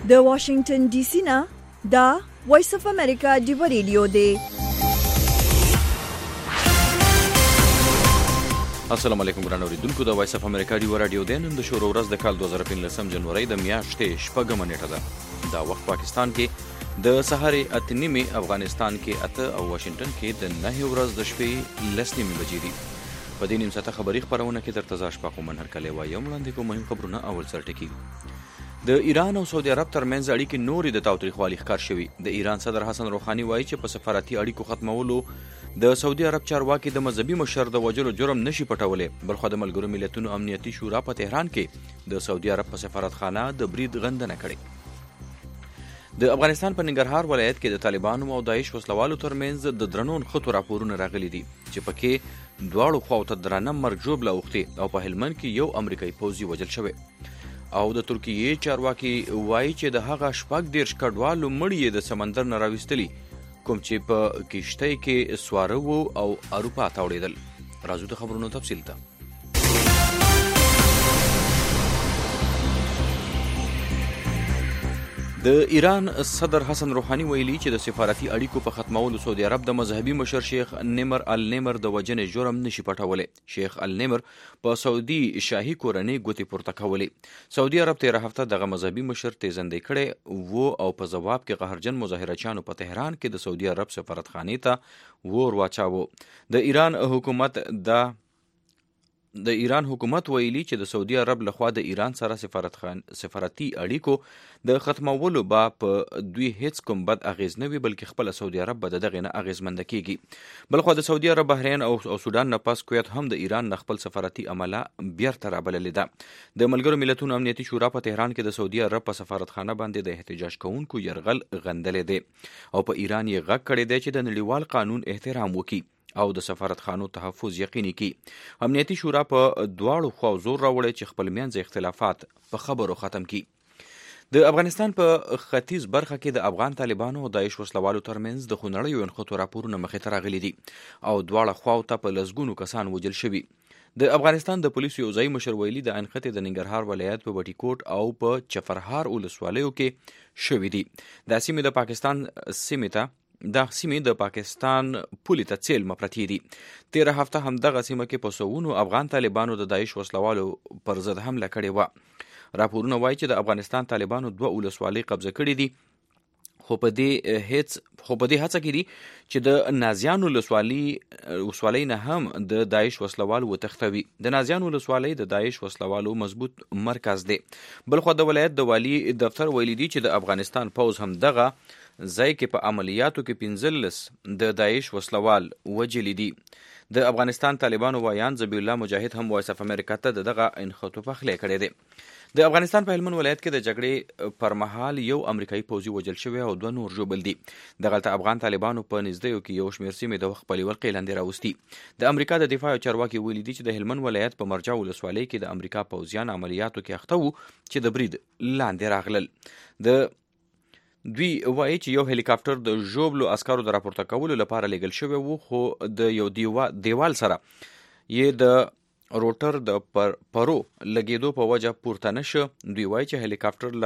د واشنگټن ډي سي نه دا وایس اف امریکا دی ریډیو دی. السلام علیکم ګران اوریدونکو، د وایس اف امریکا دی رادیو دی. نن د شروع ورځ د کال 2015 جنوري د میاشتې شپږمه نیټه ده. دا وخت پاکستان کې د سهار 8:30، افغانستان کې 8 او واشنگټن کې د 9 ورځ د شپې 10:30 بجې دي. په دې نیم ساعته خبري خبرونه کې درته زاش پاکو منهر کلی وایم. وړاندې کوم مهم خبرونه. اول سر ټکی د ایران او سعودي عرب ترمنځ اړیکې نورې د تاوتریخوالي ښکار شوي. د ایران صدر حسن روحاني وایي چې په سفارتي اړیکو ختمولو د سعودي عرب چارواکي د مذهبي مشر د وژلو جرم نشي پټولی. بلخو د ملګرو ملتونو امنیتي شورا په تهران کې د سعودي عرب په سفارتخانه د برید غندنه کړې. د افغانستان په ننګرهار ولایت کې د طالبانو او داعش وسلوالو ترمنځ د درنو نښتو راپورونه راغلي دي چې پکې دواړو خواو ته درانه مرګ ژوبله اوښتې او په هلمند کې یو امریکایي پوځي وژل شوی. او د ترکیې چارواکي وایي چې د هغه 40 کډوالو مړي یې د سمندر نه راویستلي کوم چې په کشتۍ کې سواره وو او اروپا ته وړېدل. راځو د خبرونو تفصیل ته. د ایران صدر حسن روحاني ویلي چې د سفارتي اړیکو په ختمولو سعودي عرب د مذهبي مشر شیخ نمر النمر د وژنې جرم نشي پټولی. شیخ النمر په سعودي شاهي کورنۍ ګوتې پورته کولې. سعودي عرب تېره هفته دغه مذهبي مشر تیزندی کړی وو او په ځواب کې قهرجن مظاهرچیانو په تهران کې د سعودي عرب سفارتخانې ته ور واچاوه. د ایران حکومت ویلي چې د سعودي عرب لخوا د ایران سره سفارتي اړیکو د ختمولو به په دوی هیڅ کوم بد اغیز نه وي، بلکې خپل سعودي عرب به دغه نه اغیزمنده کیږي. بلخو د سعودي عرب، بحرین او سودان نه پس کویت هم د ایران نه خپل سفارتي عمله بیرته رابللې ده. د ملګرو ملتونو امنیتي شورا په تهران کې د سعودي عرب په سفارتخانه باندې د احتجاج کوونکو یرغل غندلې دی او په ایران یې غږ کړی دی چې د نړیوال قانون احترام وکړي او د سفارتخانو تحفظ یقیني کی. امنیتي شورا په دواړو خواو زور راوړی چې خپل منځ اختلافات په خبرو ختم کی. د افغانستان په ختیځ برخه کې د افغان طالبانو او داعش وسلوالو ترمنځ د خونړیو نښتو راپورونه مخې ته راغلي دي او دواړه خواو ته په لسګونو کسان وژل شوي. د افغانستان د پولیسو یو ځایي مشر ویلي د نښتې د ننګرهار ولایت په بټي کوټ او په چفرهار ولسوالیو کې شوي دي. دا سیمې د پاکستان پولې ته څیلمه پرتې دي. تېره هفته هم دغه سیمه کې په سوونو افغان طالبانو د داعش وسلوالو پر ضد حمله کړې وه. راپورونه وایي چې د افغانستان طالبانو 2 ولسوالۍ قبضه کړې دي، خو په دې هڅه کې دي چې د نازیانو ولسوالۍ نه هم د داعش وسلوال وتښتوي. د نازیانو ولسوالۍ د داعش وسلوالو مضبوط مرکز دی. بلخو د ولایت د والی دفتر ویلي دي چې د افغانستان پوځ هم دغه ځای کې په عملیاتو کې 15 د داعش وسلوال وژلي دي. د افغانستان طالبانو وایان ذبیح الله مجاهد هم وایس اف امریکا ته دغه انښتو پخلی کړی دی. د افغانستان په هلمند ولایت کې د جګړې پر مهال یو امریکایي پوځي وژل شوی او 2 نور ژوبل دي. دغلته افغان طالبانو په نږدېیو کې یو شمېر سیمې د وخت په لیول لاندې راوستي. د امریکا د دفاع چارواکي ویلي دي چې د هلمند ولایت په مرجع ولسوالۍ کې د امریکا پوځیان عملیاتو کې اخته وو چې د برید لاندې راغلل. دوی وایي چې یو هلیکاپټر د ژوبلو عسکرو د راپورته کولو لپاره لیږل شوی وو، خو د یو دیوال سره یې د روټر د پرو لګېدو په وجه پورته نشه. دوی وایي چې هلیکاپټر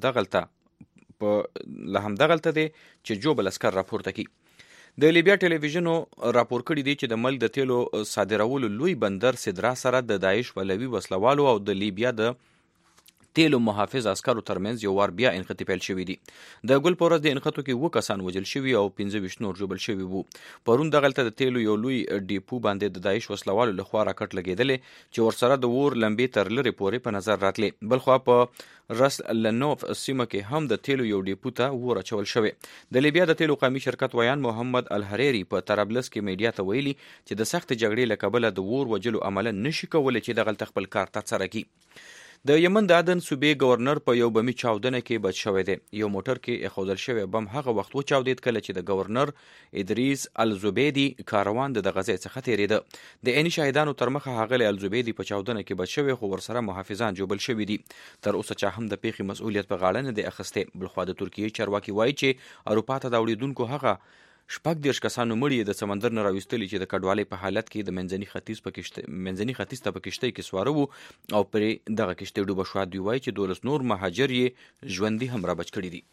له همدغلته دی چې ژوبل عسکر راپورته کی. د لیبیا ټلویزیونو راپور کړی دی چې د ملک د تیلو صادرولو لوی بندر سدرا سره د داعش ولوي وسلوالو او د لیبیا د تیلو محافظ عسکرو ترمنځ یو وار بیا انښتې پیل شوي دي. د ګل په ورځ د انښتو کې 2 کسان وژل شوي او 25 نور ژوبل شوي وو. پرون دغلته د تیلو یو لوی ډیپو باندې د داعش وسلوالو لخوا راکټ لګېدلې چې ورسره د اور لمبې تر لرې پورې په نظر راتلې. بلخوا په رس لنوف سیمه کې هم د تیلو یو ډیپو ته اور اچول شوی. د لیبیا د تیلو قومي شرکت ویان محمد الحریری په طرابلس کې میډیا ته ویلي چې د سخت جګړې له کبله د اور وژلو عمله نشي کولی چې دغلته خپل کار ترسره کړي. د یمن د عدن صوبې گورنر په یو بمي چاودنه کې بچ شوی دی. یو موټر کې اخودل شوی بم هغه وخت وچاودید کله چې د گورنر ادریس الزبیدي کاروان د غزې څخه تیریده. د عیني شاهدانو تر مخه هغه الزبیدي په چاودنه کې بچ شوی، خو ورسره محافظان جوبل شوي دي. تر اوسه چا هم د پیښې مسؤلیت په غاړه نه دی اخیستی. بلخوا د ترکیې چارواکي وایي چې اروپا ته د وړېدونکو هغه 14 کسانو مړي د سمندر نه راوستلي چې د کډوالۍ په حالت کې د منځني ختیځ ته په کشتۍ کې سواره وو او پرې دغه کشتۍ ډوبه شوه. دوی وایي چې 12 نور مهاجر یې ژوندي هم را بچ کړي دي.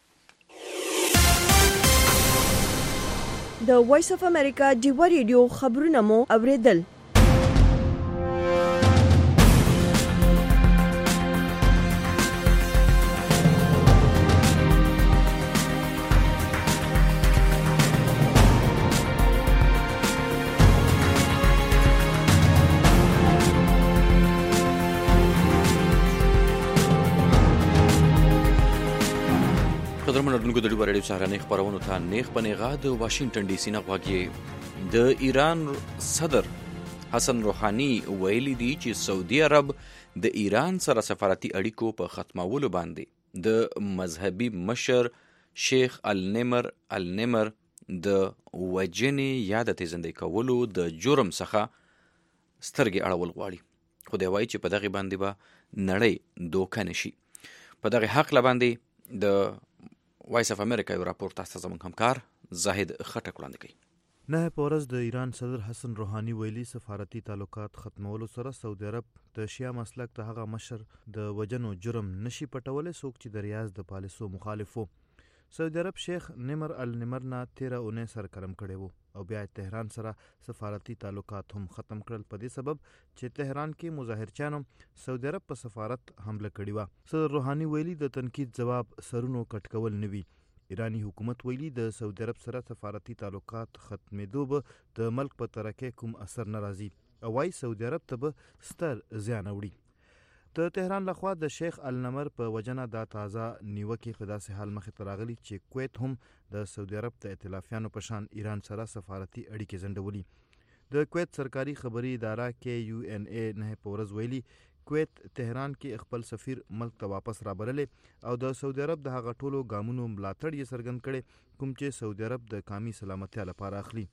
د وایس اف امریکا ډیوا ریډیو خبرونه مو اوریدل. قدرمن اردوونکو د ډیوا ریډیو سهارنۍ خپرونو ته نیغ په نیغه د واشنگټن ډي سي نه غواګي. د ایران صدر حسن روحاني ویلي دي چې سعودي عرب د ایران سره سفارتي اړیکو په ختمولو باندې د مذهبي مشر شیخ النمر د وجنې یا د تیزندۍ کولو د جرم څخه سترګې اړول غواړي. خو دی وایي چې په دغه باندې به نړۍ دوکه نشي. په دغه حق باندې د وایس اف امریکا یو راپور تاسو ته زموږ همکار زاهد خټک وړاندې کوي. نه په ورځ د ایران صدر حسن روحاني ویلي سفارتي تعلقات ختمولو سره سعودي عرب د شیعه مسلک ته هغه مشر د وجنو جرم نشي پټولی څوک چې د ریاض د پالیسو مخالف وو. سعودي عرب شیخ نمر النمر نه 13 اونۍ سرګرم کړی وو او بیا تهران سره سفارتي تعلقات هم ختم کړل په دې سبب چې تهران کې مظاهرچیانو سعودي عرب په سفارت حمله کړې وه. صدر روحاني ویلي د تنقید جواب سرونو کټ کول نه وي. ایرانی حکومت ویلي د سعودي عرب سره سفارتي تعلقات ختمېدو به د ملک په ترقۍ کوم اثر نه راځي او وايي سعودي عرب ته به ستر زیان اوړي. د تهران لخوا د شیخ النمر په وجنه دا تازه نیوکې په داسې حال مخې ته راغلي چې کویت هم د سعودي عرب د ائتلافیانو په شان ایران سره سفارتي اړیکې ځنډولي. د کویت سرکاري خبري اداره KUNA نه په ورځ ویلي کویت تهران کې خپل سفیر ملک ته واپس رابللې او د سعودي عرب د هغه ټولو ګامونو ملاتړ یې څرګند کړي کوم چې سعودي عرب د قومي سلامتیا لپاره اخلي.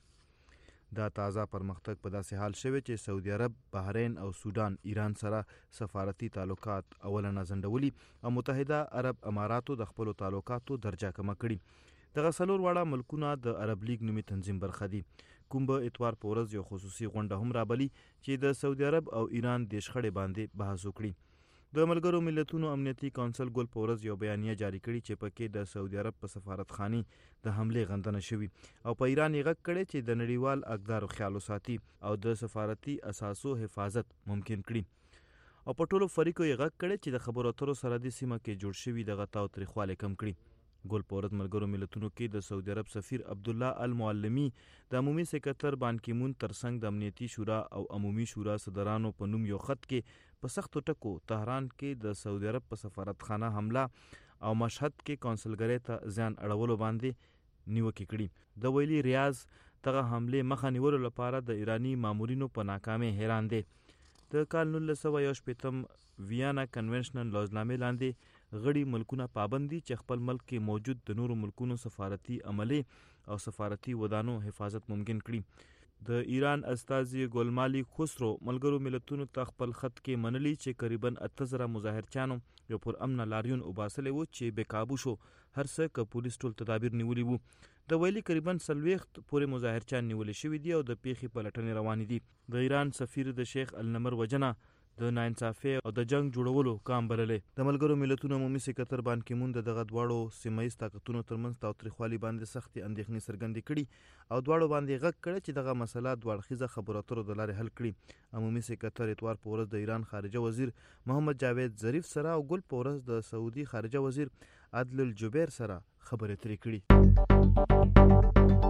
دا تازه پرمختګ په داسې حال شوی چې سعودي عرب، بحرین او سودان ایران سره سفارتي تعلقات اولنه ځنډولي او متحده عرب اماراتو د خپلو تعلقاتو درجه کمه کړي. دغه څلور واړه ملکونه د عرب لیگ نومي تنظیم برخه دي. کوم به اتوار په ورځ یو خصوصي غونډه هم رابلي چې د سعودي عرب او ایران د شخړې باندې بحث وکړي. د ملګرو ملتونو امنیتي کونسل ګل په ورځ یو بیانیه جاری کړي چې پکې د سعودي عرب په سفارتخانه د حملې غندنه شوی او په ایران یې غږ کړي چې د نړیوال اقدارو خیال وساتي او د سفارتي اساسو حفاظت ممکن کړي او په ټولو فریقو یې غږ کړي چې د خبرو اترو سره د سیمه کې جوړ شوی دغه تاوتریخوالی کم کړي. ګل په ورځ ملګرو ملتونو کې د سعودي عرب سفیر عبدالله المعلمي د عمومي سکرټر بان کی مون ترڅنګ د امنیتي شورا او عمومي شورا صدرانو په نوم یو خط کې په سختو ټکو تهران کې د سعودي عرب په سفارتخانه حمله او مشهد کې کونسلګرۍ ته ځان اړولو باندې نیوکې کړي. د ویلي ریاض دغه حملې مخه نیولو لپاره د ایرانی مامورینو په ناکامۍ حیران دی. د کال 1980 ویانا کنونشنل لوزنامې لاندې غړي ملکونه پابند دي چې خپل ملک کې موجود د نورو ملکونو سفارتي عملې او سفارتي ودانو حفاظت ممکن کړي. د ایران استازي ګلمالي خسرو ملګرو ملتونو ته خپل خط کې منلي چې قریبا 8000 مظاهرچیانو یو پر امن لاریون وباسلی وو چې بېقابو شو هر څه که پولیس ټول تدابیر نیولي وو. د ویلي قریبا 40 پورې مظاهرچیان نیولې شوي دي او د پیښې پلټنې روانې دي. د ایران سفیر د شیخ النمر وجنه د ناانصافۍ او د جنگ جوړولو کام بللې. د ملګرو ملتونو عمومي سکرټر بان کی مون دغه دواړو سیمایي طاقتونو ترمنځ تاوتریخوالي باندې سختي اندېښنې څرګندې کړي او دواړو باندې غږ کړی چې دغه مسله دواړخیزه خبرو اترو د لارې حل کړي. عمومي سکرټر اتوار په ورځ د ایران خارجه وزیر محمد جاوید ظریف سره او ګل په ورځ د سعودي خارجه وزیر عادل الجبیر سره خبرې اترې کړي.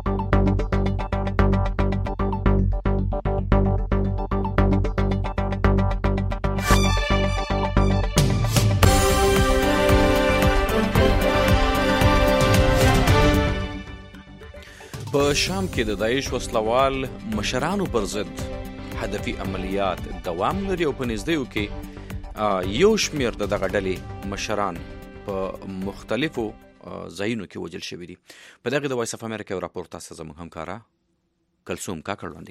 په شام کې د داعش وسلوال مشرانو پر ضد هدفي عملیات دوام لري او په نږدېو کې یو شمېر د دغه ډلې مشران په مختلفو ځایونو کې وژل شوي دي. په دغه د وایس اف امریکا یو راپور تاسو زموږ همکاره کلثوم کاکړ وړاندې کوي.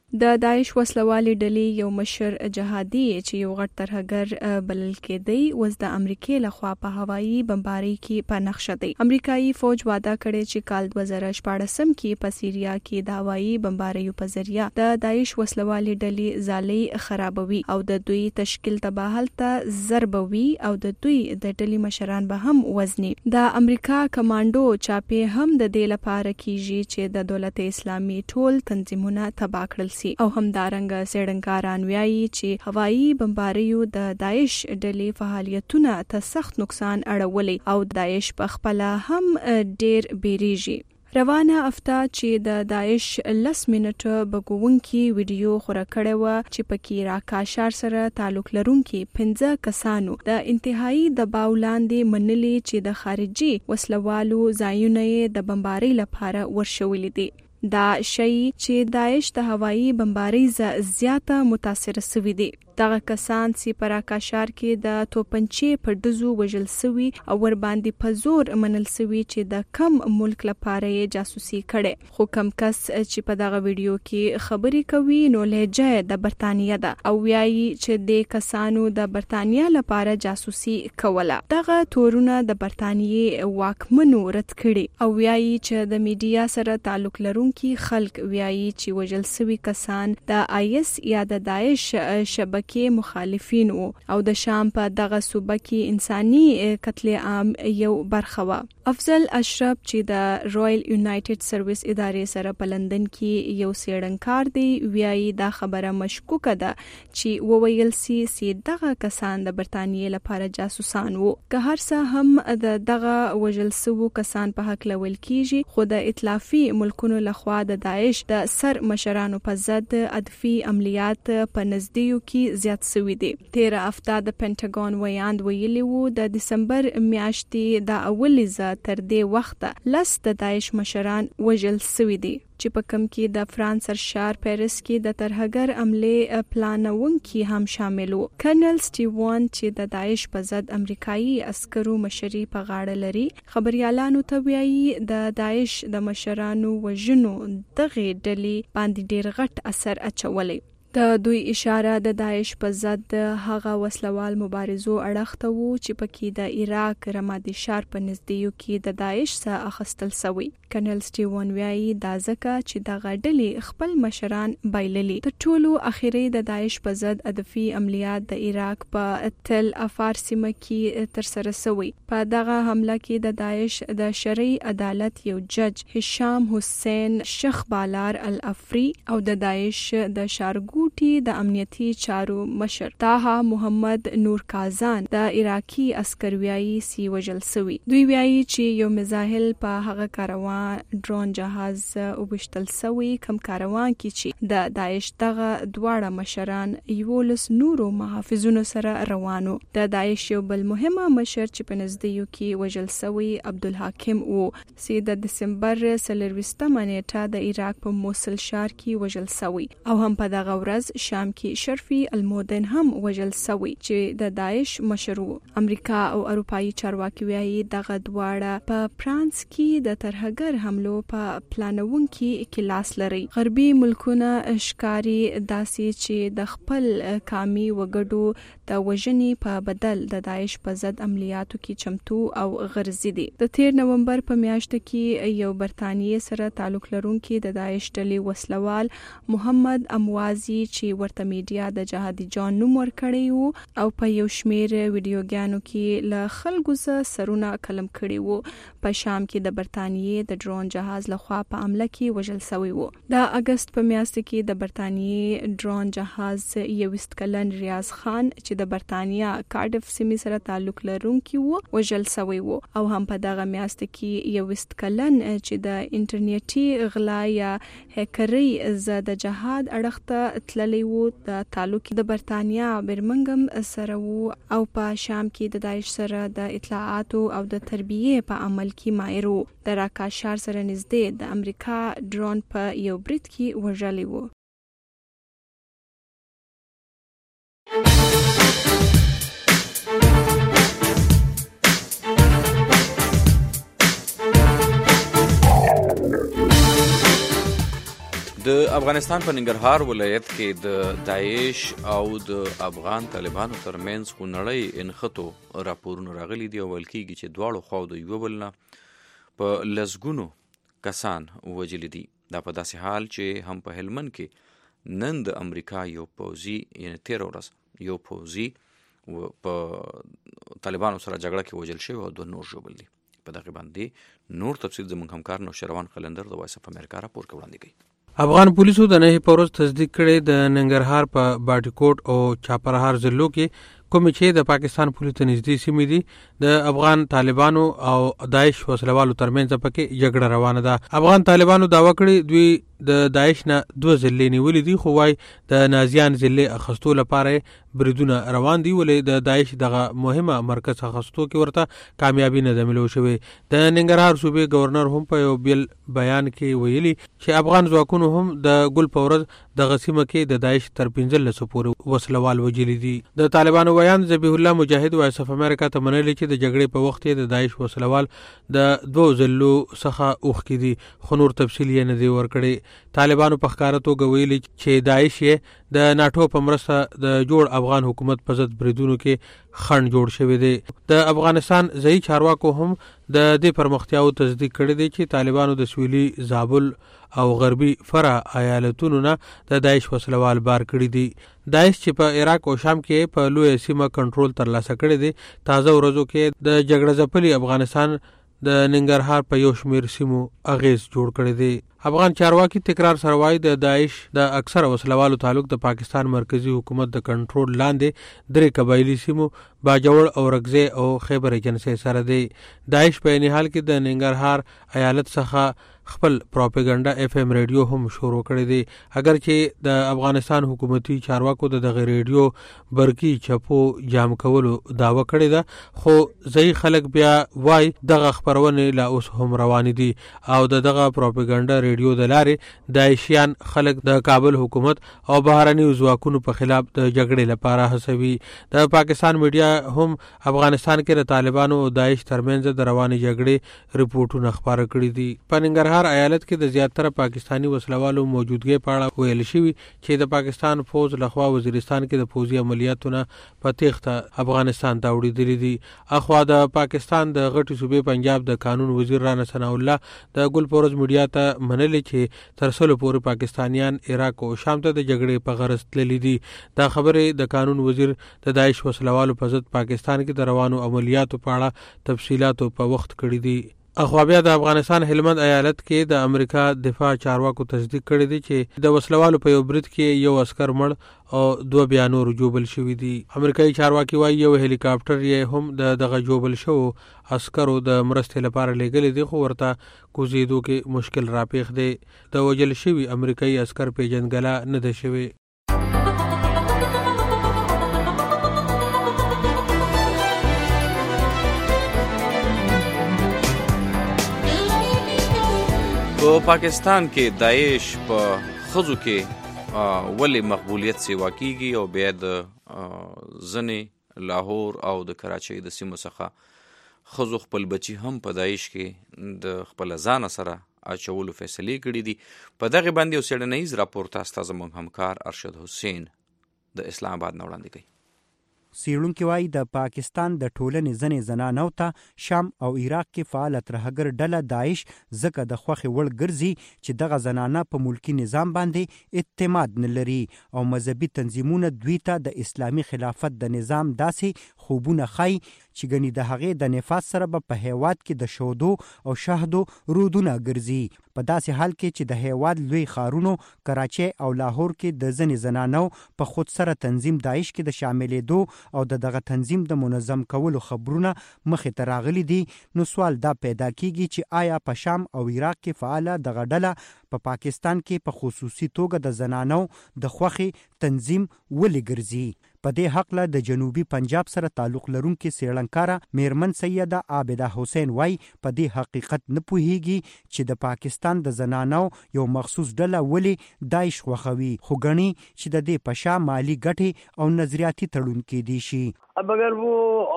د داعش وسلوالي ډلې یو مشر جهادي چې یو غټ ترهګر بلل کېدی اوس د امریکای لخوا په هوایي بمبارۍ کې په نقشه دی. امریکایي فوج وعده کړی چې کال 2014 کې په سیریا کې د هوایي بمباریو په ذریعہ د داعش وسلوالي ډلې ځالۍ خرابوي او د دوی تشکیل تباهل ته ضربوي او د دوی د ډلې مشران به هم وزني. د امریکا کمانډو چاپې هم د دې لپاره کیږي چې د دولت اسلامي ټول تنظیمونه تباه کړل او همدارنګه سړنګاران وایي چې هوایي بمباریو د داعش ډلې فعالیتونه ته سخت نقصان اړولی او داعش په خپل هم ډیر بیریږي. روانه هفته چې د داعش 10 منټه بګونکي ویډیو خور کړه و چې پکې راکاشار سره تعلق لرونکي 15 کسانو د انتهایی دباو لاندې منلي چې د خارجي وسلوالو ځایونه د بمبارۍ لپاره ورشولې دي. دا شی چې داعش د هوایي بمبارۍ زیاته متاثر شوی دی. دغه کسان چې پر راکاشار کې د توپنچې په ډزو وژل شوی او ور باندې په زور منل شوی چې د کم ملک لپاره یې جاسوسي کړي. خو کم کس چې په دغه ویډیو کې خبرې کوي نو لهجه د برتانیا ده او وایي چې د کسانو د برتانیا لپاره جاسوسي کوله. دغه تورونه د برتانیې واکمنو رد کړي او وایي چې د میډیا سره تعلق لرونکي خلک وایي چې وژل شوی کسان د IS یا د داعش شبکې کې مخالفین وو او د شام په دغه صوبه کې انساني قتل عام یو برخه و. افضل اشرف چې د رویل یونایټډ سرویس ادارې سره په لندن کې یو سیړنکار دی ویایي دا خبره مشکوکه ده چې وویل سي دغه کسان د برتانیې لپاره جاسوسان وو. که هر څه هم دغه وژل شوو کسان په حق لول کیږي خو د ائتلافي ملکونو لخوا د داعش د سر مشرانو په ضد ادفي عملیات په نزدیو کې زیات شوی دی. 13 هفته د پینټاګون ویاند ویلی وو د دسمبر میاشتې د اولې ز تر دې وخته لس د داعش مشران وژل شوی دي چې په کم کې د فرانس سرشار پیرس کې د ترهګر عمله پلانونکي هم شامل وو. کرنل سټیوان چې د داعش په ضد امریکایي عسکرو مشري په غاړه لري خبريالانو ته وایي د داعش د مشرانو وژنو دغه ډلې باندې ډیر غټ اثر اچولی. د دوی اشاره د داعش په ضد هغه وسلوال مبارزو اړخته وو چې پکې د عراق رمادي شار په نزدیو کې د داعش څخه اخستل شوی. کرنل سټیوان وایي دا ځکه چې د غډلې خپل مشران بایللي. د ټولو اخیری د داعش په ضد ادفي عملیات د عراق په تل افار سیمه کې تر سره شوی. په دغه حمله کې د داعش د شرعي عدالت یو جج هشام حسین شخ بالار الافری او د داعش د شارګوټي د امنیتي چارو مشر طه محمد نور کازان د عراقي عسکرویایي سی وژل شوی. دوی وایي چې یو مزاحل په هغه کاروان ډرون جهاز وبشتل شوی کم کاروان کې چې د داعش دغه دواړه مشران 11 نورو محافظونو سره روانو. د داعش یو بل مهمه مشر چې په نزدیو کې وژل شوی عبدالحاکم وو چې د دسمبر 23 نیټه د عراق په موصل ښار کې وژل شوی او هم په دغه ورځ شام کې شرفي المودن هم وژل شوی چې د داعش مشر وو. امریکا او اروپایي چارواکي وایي دغه دواړه په فرانس کې د ترهګر حملو په پلانونکي کې لاس لري. غربي ملکونه ښکاری داسې چې د خپل کامي وګړو د وژنې په بدل د داعش په ضد عملیاتو کې چمتو او غرضی دي. د 13 نومبر په میاشت کې یو برتانیې سره تعلق لرونکي د داعش ډلې وسلوال محمد اموازي چې ورته میډیا د جهادي جان نوم ورکړی وو او په یو شمیر ویډیوګانو کې له خلکو سرونه قلم کړي وو. په شام کې د برتانیې د ډرون جهاز لخوا په عمله کې وژل شوی وو. د اگست په میاشت کې د برتانیې ډرون جهاز 21 کلن ریاض خان چې د برتانیا کارډف سیمې سره تعلق لرونکي وو وژل شوی وو او هم په دغه میاشت کې 21 کلن چې د انټرنیټي غلا یا هکري د جهاد اړخته تللی وو د تعلق د برتانیا برمنګم سره وو او په شام کې د داعش سره د اطلاعاتو او د تربیه په عمل کې ماهر وو. د راکاشار سره نږدې د امریکا ډرون په یو برید کې وژلی وو. د افغانستان په ننګرهار ولایت کې د داعش او د افغان طالبانو ترمنځ خونړی انخطو راپورونه راغلي دي او ویل کېږي چې دواړو خواو د یوه بل نه په لسګونو کسان وژلي دي. دا په داسې حال چې هم په هلمند کې نن د امریکا یو پوځي یعنې 13 ورځ یو پوځي په طالبانو سره جګړه کې وژل شوی او 2 نور ژوبل دي. په دغه باندې نور تفصیل زموږ همکار نوشروان قلندر د وایس اف امریکا راپور کې وړاندې کوي. افغان پولیسو د نه پورز تصدیق کړي د ننګرهار په باټیکوټ او چاپرهار ضلعو کې کوم چې د پاکستان پولیسو ته نږدې سیمې دي د افغان طالبانو او داعش وسلوالو ترمنځ پکې جګړه روانه ده. افغان طالبانو دعوا کړې دوی د داعش نه 2 ضلعې نیولې دي، خو وايي د نازیان ضلع اخستو لپاره بریدونه روان دي، ولې د داعش دغه مهمه مرکز اخستو کې ورته کامیابی نه ده ملو شوې. د ننګرهار صوبې گورنر هم په یو بیل بیان کې ویلي چې افغان ځواکونو هم د ګل په ورځ دغه سیمه کې د داعش تر 15 پورې وسلوال وژلي دي. د طالبانو ویان ذبیح الله مجاهد وایس اف امریکا ته منلي چې د جګړې په وخت کې د داعش وسلوال د 2 ضلعو څخه اوښکې دي، خو نور تفصیل یې نه دی ورکړی. طالبانو په ښکاره توګه ویلي چې داعش یې د ناټو په مرسته د جوړ افغان حکومت په ضد بریدونو کې خنډ جوړ شوی دی. د افغانستان ځایي چارواکو هم د دې پرمختیاو تصدیق کړی دی چې طالبانو د سویلي زابل او غربي فرع ایالتونو نه د داعش وسلوال بار کړی دي. داعش چې په عراق او شام کې په لوی سیمه کنټرول ترلاسه کړی دی، تازه ورځو کې د جګړه ځپلي افغانستان د ننګرهار په یو شمیر سیمو اغیز جوړ کړی دی. افغان چارواکي تکرار سره وایي د داعش د اکثر وسلوالو تعلق د پاکستان مرکزی حکومت د کنټرول لاندې 3 قبایلی سیمو باجوړ او رګزې او خیبر ایجنسي سره دی. داعش په این حال کې د ننګرهار ایالت څخه خپل پروپاګاندا اف ام ریډیو هم شروع کړی دی، اگر چې د افغانستان حکومتي چارواکو د دغه ریډیو برقي چپو جام کولو داوا کړی ده، خو ځای خلک بیا وای دغه خبرونه لا اوس هم روان دي او دغه پروپاګاندا ریډیو د لارې داعشیان خلک د کابل حکومت او بهرني ځواکونو په خلاف د جګړې لپاره هڅوي. د پاکستان میډیا هم افغانستان کې د طالبانو او داعش ترمنځ د روانې جګړې رپورټونه خبره کړي دي. په ننګرهار ایالت کې د زیاتره پاکستانی وسلوالو موجودګي په اړه ویل شوی چې د پاکستان فوج لخوا وزیرستان کې د فوجي عملیاتونه په تېښته افغانستان ته وړي دي. اخوا د پاکستان د غټي صوبې پنجاب د قانون وزیر رانا ثنا الله د ګل پورز میډیا ته منلي چې تر 100 پورې پاکستانیان عراق او شام ته د جګړې په غرض تللي دي. دا خبره د قانون وزیر د داعش وسلوالو په ضد پاکستان کې د روانو عملیاتو په اړه تفصيلاتو په وخت کړي دي. اخوا بیا د افغانستان هلمند ایالت کې د امریکا دفاع چارواکو تصدیق کړی دی چې د وسلوالو په یو برید کې یو عسكر مړ او 2 بیا نور جوبل شوی دي. امریکایي چارواکي وايي یو هلیکاپټر یې هم دغه جوبل شو عسکرو د مرستې لپاره لګل دي، خو ورته کوزیدو کې مشکل راپېښ دی. د وژل شوی امریکایي عسكر پیژندګله نه ده شوی. په پاکستان کې داعش په خزو کې ولې مقبولیت سیوا کیږي او بیا د ځنې لاهور او د کراچۍ د سیمو څخه خزو خپل بچي هم په داعش کې د خپل ځان سره اچولو فیصلې کړي دي. په دغه باندې یو څېړنیز راپور تاسو ته زموږ همکار ارشد حسین د اسلام آباد نه وړاندې کوي. څېړونکي وایي د پاکستان د ټولنې ځینې زنانو ته شام او عراق کې فعاله ترهګر ډله داعش ځکه د خوښې وړ ګرځي چې دغه زنانه په ملکي نظام باندې اعتماد نه لري او مذهبي تنظیمونه دوی ته د اسلامي خلافت د نظام داسې خوبونه ښایي چې ګنې د هغې د نفاذ سره به په هیواد کې د شودو او شهدو رودونه ګرځي. په داسې حال کې چې د هیواد لوی ښارونو کراچۍ او لاهور کې د ځینې زنانو په خود سره تنظیم داعش کې د شاملېدو او دغه تنظیم د منظم کولو خبرونه مخې ته راغلي دي، نو سوال دا پیدا کیږي چې آیا په شام او عراق کې فعاله دغه ډله په پاکستان کې په خصوصي توګه د زنانو د خوښې تنظیم ولې ګرځي؟ په دې حق له د جنوبي پنجاب سره تعلق لرونکي څېړنکاره میرمن سیده عابده حسین وای په دې حقیقت نه پوهیږي چې د پاکستان د زنانو یو مخصوص ډله ولې داعش خوښوي، خو ګڼي چې د دې په شا مالي ګټې او نظریاتي تړون کې دي شي. अब अगर वो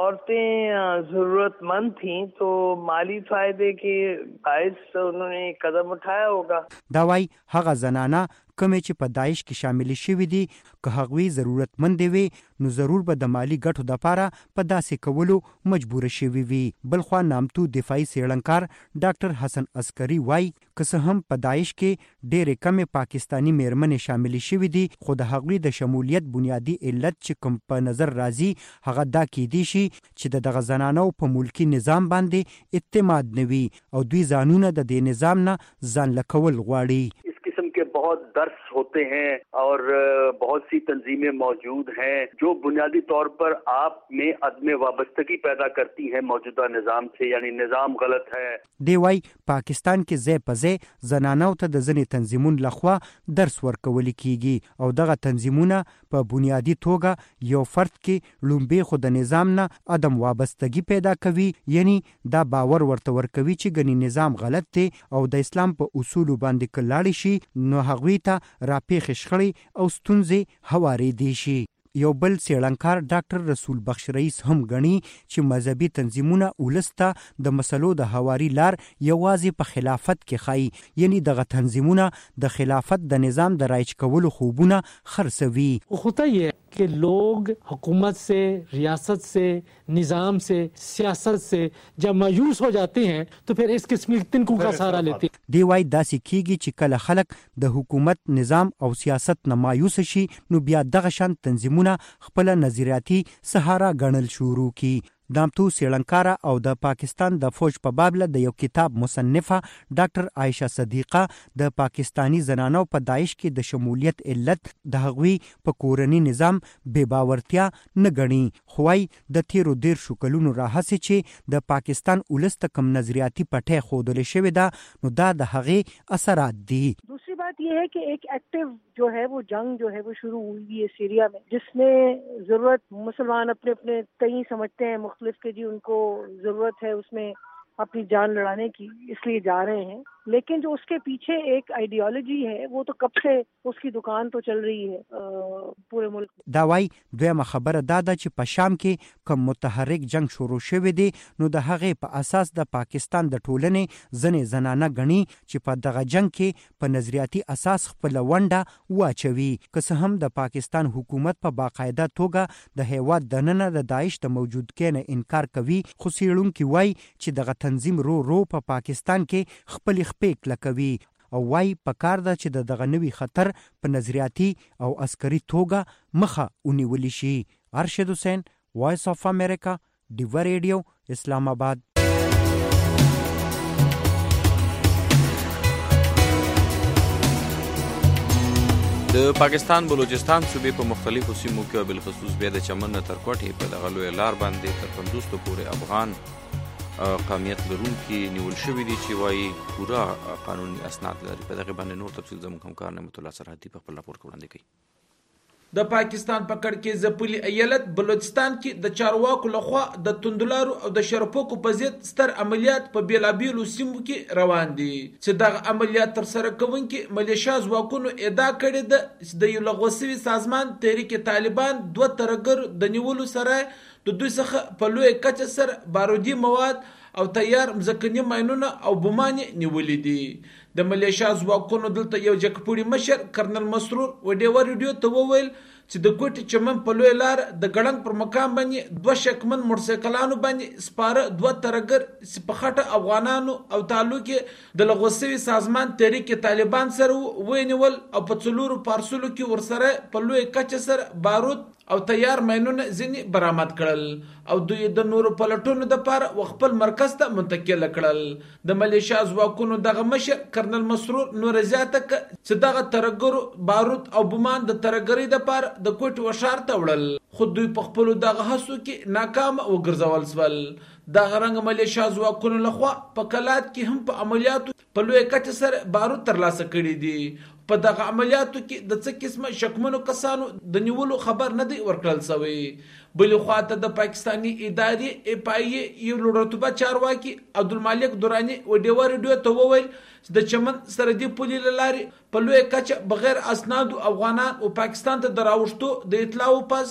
औरतें जरूरतमंद थीं तो माली फायदे के बायस उन्होंने कदम उठाया होगा। داوای هغه زنانه کمې چې په داعش کې شامل شوي دي که هغوی ضرورتمند وي نو ضرور به د مالی ګټو دپاره په داسې کولو مجبور شوي وي. بلخوا نامتو دفاعي څېړنکار ډاکټر حسن عسکري وایي که څه هم په داعش کې ډېرې کمې پاکستاني میرمنې شامل شوي دي خو د هغوی د شمولیت بنیادي علت چې کوم په نظر راځي هغه دا کیدی شي چې د دغه زنانو په ملکی نظام باندې اعتماد نه وي او دوی ځانونه د دې نظام نه ځان لکول غواړي. बहुत दर्स होते हैं और बहुत सी तंजीमें मौजूद हैं जो बुनियादी तौर पर आप में अदम वाबस्तगी पैदा करती हैं मौजूदा निज़ाम से, यानी निज़ाम गलत है. دی وای پاکستان کې ځای په ځای زنانو ته د ځینې تنظیمونو لخوا درس ورکول کیږي او دغه تنظیمونه په بنیادی توګه یو فرد کې لومبي خو د نظام نه عدم وابستګي پیدا کوي، یعنی دا باور ورته ورکوي چې ګنې نظام غلط دی او د اسلام په اصولو باندې کلاړ شي نو هغوی ته راپېښې شخړې او ستونزې هوارېدی شي. یو بل څېړنکار ډاکټر رسول بخش رئیس هم ګڼي چې مذهبي تنظیمونه ولس ته د مسلو د هواري لار یوازې په خلافت کې ښایي، یعنی دغه تنظیمونه د خلافت د نظام د رایج کولو خوبونه خرڅوي. ہوتا یہ کہ لوگ حکومت سے، ریاست سے، نظام سے، سیاست سے جب مایوس ہو جاتے ہیں تو پھر اس قسم کی تنکوں کا سہارا لیتے ہیں. دی وای داسې کیږي چې کله خلک د حکومت، نظام او سیاست نه مایوس شي نو بیا دغه شان تنظیمونه خپل نظریاتي سهارا ګڼل شروع کی. نامتو څېړنکاره او د پاکستان د فوج په بابله د یو کتاب مصنفه ډاکټر عایشه صدیقه د پاکستانی زنانو په داعش کې د شمولیت علت د هغوی په کورني نظام بې باورتیا نه ګڼي، خو وايي د تیرو 13 کلونو راهیسې چې د پاکستان ولس ته کوم نظریاتي پټۍ ښودلې شوې ده نو دا د هغې اثرات دي. دوسری بات یہ ہے کہ ایک ایکٹیو جو ہے وہ جنگ جو ہے وہ شروع ہوئی ہے سیریا میں، جس میں ضرورت مسلمان اپنے اپنے کئی سمجھتے ہیں مختلف کہ جی ان کو ضرورت ہے اس میں اپنی جان لڑانے کی، اس لیے جا رہے ہیں، لیکن جو اس کے پیچھے ایک آئیڈیالوجی ہے وہ تو کب سے اس کی دکان تو چل رہی ہے پورے ملک. دا وای دویمه خبره دا ده چې په شام کې کوم متحرک جنگ شروع شوی دی نو د هغې په اساس د پاکستان د ټولنې ځینې زنانه ګڼي چې په دغه جنگ کې په نظریاتي اساس خپله ونډه واچوي. که څه هم د پاکستان حکومت په باقاعده توګه د هیواد دننه د داعش د موجودګۍ نه انکار کوي، خو څېړونکي وایي چې دغه تنظیم رو په پاکستان کې خپلې خپې کلکوي او وایي پکار ده چې دغه نوي خطر په نظریاتي او عسکري توګه مخه ونیولی شي. ارشد حسین، وایس آف امریکا، ډیوه ریډیو، اسلام آباد. د پاکستان بلوچستان صوبې په مختلفو سیمو کې او بالخصوص بیا د چمن نه تر کوټې په دغه لویه لار باندې تر 50 پورې افغان قومیت لرونکي نیول شوي دي چې وایي پوره قانوني اسناد لري. په دغه باندې نور تفصیل زموږ همکار نعمت الله سرحدي په خپل راپور کې وړاندې کوي. د پاکستان په کړکۍ ځپلي ایالت بلوچستان کې د چارواکو لخوا د توندلارو او د شرپوکو په ضد ستر عملیات په بیلابیلو سیمو کې روان دي چې دغه عملیات ترسره کوونکي ملیشیا ځواکونو ادعا کړې ده چې د یو لغوه شوي سازمان تحریک طالبان 2 ترهګر د نیولو سره د دوی څخه په لویه کچه سره بارودي مواد او تیار مځکني ماینونه او بمانې نیولې دي. د ملیشیا ځواکونو دلته یو جګپوړي مشر کرنل مسرور و ډیوه ریډیو ته وویل چې د کوټې چمن په لویه لار د ګړنګ پر مقام باندې 2 شکمن موټرسایکلانو باندې سپاره 2 ترهګر چې په خټه افغانانو او تعلق د لغوه شوي سازمان تحریک طالبان سره ونیول او په 4 پارسلو کې ورسره په لویه کچه سره بارود او تیار ماینونه ځینې برآمد کړل او دوی د نورو پلټونو دپاره خپل مرکز ته منتقل کړل. د ملیشیا ځواکونو دغه مشر کرنل مسرور نور زیاته چې دغه ترهګرو بارود او بمان د ترهګرۍ دپاره د کوټې وشار ته وړل، خو دوی په خپلو دغه هڅو کې ناکامه وګرځول شول. دغه رنګ ملیشیا ځواکونو لخوا په کلات کې هم په عملیاتو په لویه کچه سره بارود ترلاسه کړي دي. په دغه عملیاتو کې د څه قسمه شکمنو کسانو د نیولو خبر نه دی ورکړل شوی. بلې خواته د پاکستاني ادارې FIA یو لوړرتبه چارواکي عبدالمالک دراني و ډیوه ریډیو ته وویل چې د چمن سرحدي پولې له لارې په لویه کچه بغیر اسنادو افغانان او پاکستان ته د راوښتو د اطلاعو پس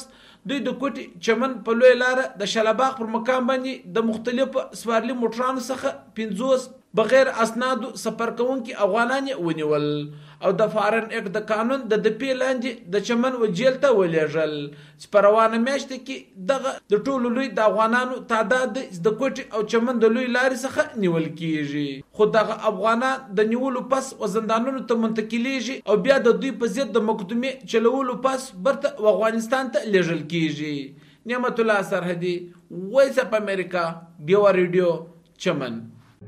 دوی د کوټي چمن په لوی لار د شلباغ پر مقام باندې د مختلفو سوارلي موټرانو څخه 50 بغیر اسنادو سفر کوونکي افغانان ونیول او د فارن اکټ د قانون د دپې لاندې د چمن و جیل ته ولېږل چې په روانه میاشت کې دغه د ټولو لوی د افغانانو تعداد د کوټي او چمن د لوی لارې څخه نیول کیږي خو دغه افغانان د نیولو پس و زندانونو ته منتقلیږي او بیا د دوی په ضد د مقدمې چلولو پس برته افغانستان ته لیږل کیږي نعمت الله سرحدي وایس اپ امریکا بیوا ریډیو چمن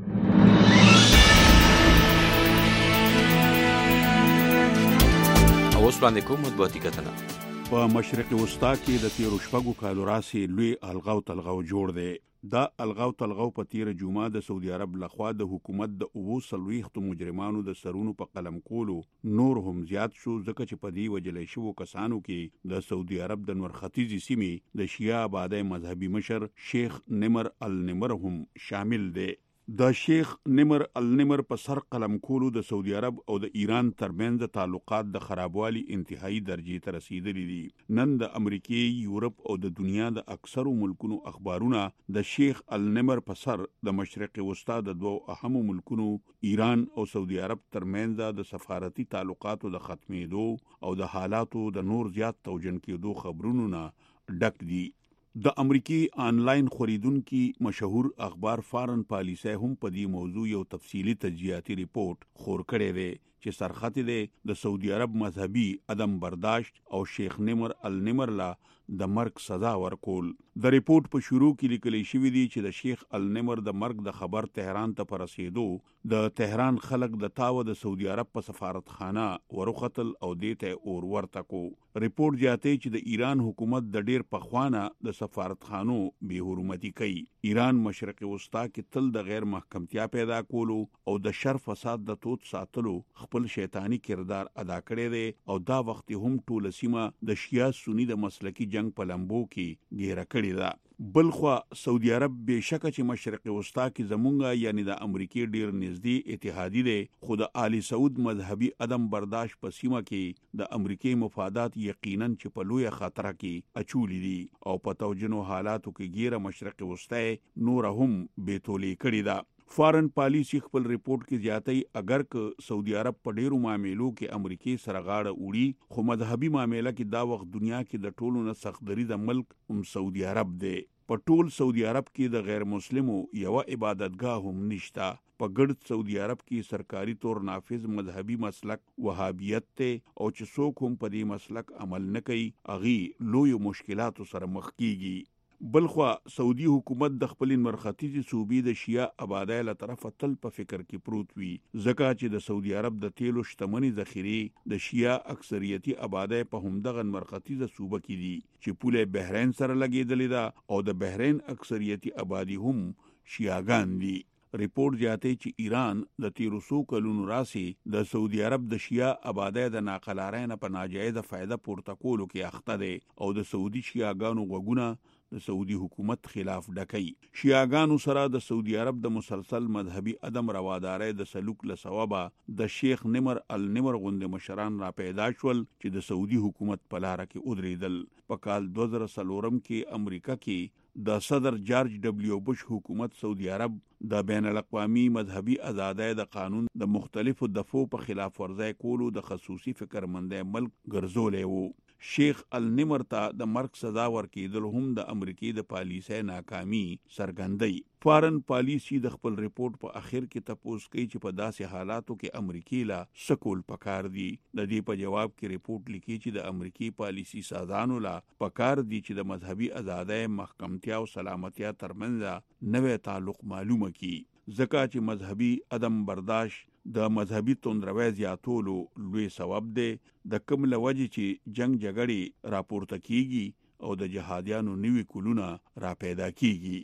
اوس باندې کوم مطبوعاتي کتنه په مشرق وسطا کې د تیرو شپږو کالو راسي لوی الغاو تلغاو جوړ دی دا الغاو تلغاو په تیر جمعه د سعودي عرب لخوا د حکومت د 23 مجرمانو د سرونو په قلم کولو نور هم زیات شو ځکه چې په دې وجلې شو کسانو کې د سعودي عرب د نور ختیځي سیمې د شیعه آبادی مذهبي مشر شیخ نمر النمر هم شامل دی د شیخ نمر النمر په سر قلم کولو د سعودي عرب او د ایران ترمنځ تعلقات د خرابوالي انتهایی درجه ته رسیدلي دي نن د امریکای یورپ او د دنیا د اکثرو ملکونو اخبارونه د شیخ النمر په سر د مشرق وسطا د دوه اهمو ملکونو ایران او سعودي عرب ترمنځ د سفارتي تعلقاتو د ختمېدو او د حالاتو د نور زیات توجن کېدو خبرونو نه ډک دي د امریکای آنلاین خریدونکو مشهور اخبار فارن پالیسي هم په دې موضوع یو تفصیلی تجزیاتي ریپورت خور کړی دی چې سرخط دی د سعودي عرب مذهبي عدم برداشت او شیخ نمر النمر لا د مرګ سزا ورکول د ریپورت په شروع کې لیکل شوی دی چې د شیخ النمر د مرګ د خبر تهران ته پرسیدو د تهران خلک د تاو د سعودي عرب په سفارتخانه ورختل او دیته اور ورته کو ریپورت زیاتې چې د ایران حکومت د ډیر پخوانه د سفارتخانو به حرمتي کوي ایران مشرق وسطا کې تل د غیر محکمتیا پیدا کولو او د شر فساد د توت ساتلو خپل شیطانی کردار ادا کړی دی او دا وخت هم ټول سیمه د شیعه سنی د مسلکی جنگ په لمبو کې ګیره کړی ده بلخوا سعودي عرب بشکه چې مشرق وسطا کې زمونږه یعنی د امریکای ډیر نږدې اتحادی دی خو د آل سعود مذهبي عدم برداشت په سیمه کې د امریکای مفادات یقینا چې په لوی خطر کې اچولې دي او په توجنو حالاتو کې ګیره مشرق وسطا نور هم بیتولې کړی ده فارن پالیسی خپل ریپورت کې زیاتې اگر که سعودي عرب په ډیرو معاملو کې امریکای سره غاړه وړي خو مذهبي معاملې کې دا وخت دنیا کې د ټولو نه سختدري د ملک سعودي عرب دی په ټول سعودي عرب کې د غیر مسلمو یو عبادتګاه هم نشتا په ګډ سعودي عرب کې سرکاري تور نافذ مذهبي مسلک وهابیت ته او چې څوک هم په دې مسلک عمل نه کوي اغي لوی مشکلاتو سره مخ کیږي بلخوا سعودي حکومت د خپل مرختیزي صوبې د شیعه آبادی له طرفه تل په فکر کې پروت وي ځکه چې د سعودي عرب د تیلو شتمنۍ ذخیره د شیعه اکثریتي آبادی په همدغه مرختیزه صوبه کې دي چې پوله بحرین سره لګیدلې ده او د بحرین اکثریتي آبادی هم شیعاګان دي ریپورت زیاتې چې ایران د 1300 کلونو راسي د سعودي عرب د شیعه آبادی د ناقلارین په ناجایز فائدہ پورته کولو کې اخته دي او د سعودي شیعاګانو غوګونه د سعودي حکومت خلاف ډکې شیعاګانو سره د سعودي عرب د مسلسل مذهبي عدم روادارۍ د سلوک له سببه د شیخ نمر النمر غوند مشران را پیدا شول چې د سعودي حکومت په لار کې ودرېدل په کال 2003 کې امریکا کې د صدر جارج ډبلیو بش حکومت سعودي عرب د بین الاقوامي مذهبي ازادۍ د قانون د مختلفو دفعو په خلاف ورزي کولو د خصوصي فکرمندۍ ملک ګرځولې وو شیخ النمر ته د مرګ سزا ورکېدل هم د امریکای د پالیسۍ ناکامي څرګندوي فارن پالیسی د خپل ریپورت په اخر کې تپوس کوي چې په داسې حالاتو کې امریکای لا سکول پکار دي د دې په جواب کې ریپورت لیکي چې د امریکای پالیسی سازانو لا پکار دي چې د مذهبي ازادۍ محکمتیا او سلامتیا ترمنځ نوې تعلق معلومه کړي ځکه چې مذهبي عدم برداشت د مذهبي توندروي زیاتولو لوی سبب دی د کوم لوجه چې جنگ جګړې راپورته کیږي او د جهادیانو نوې کولونه را پیدا کیږي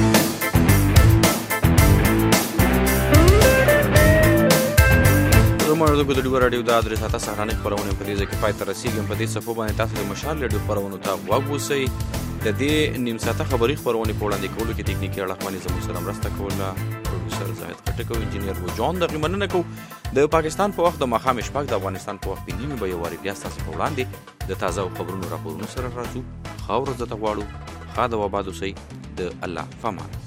زموږ د ګډوډ رادیو د ادرس اته سهارنۍ خبرونه په دې ځکه پای ته رسیدم په دې صفو باندې تاسو د مشال رادیو خبرونه ته وګورئ د دې نیم ساعته خبري خبرونه په وړاندې کولو کې ټیکنیکي اړخمنې زموږ سره مرسته کوله پروډوسر زاهد خټک او انجینیر وو جان د غمننه کو د پاکستان په وخت د مخام شپږ د افغانستان په وخت نیمه به یو واری بیا تاسو په وړاندې د تازه خبرونو راپورونو سره راځو خاور زته غواړو خاده و آباد اوسئ د الله فامان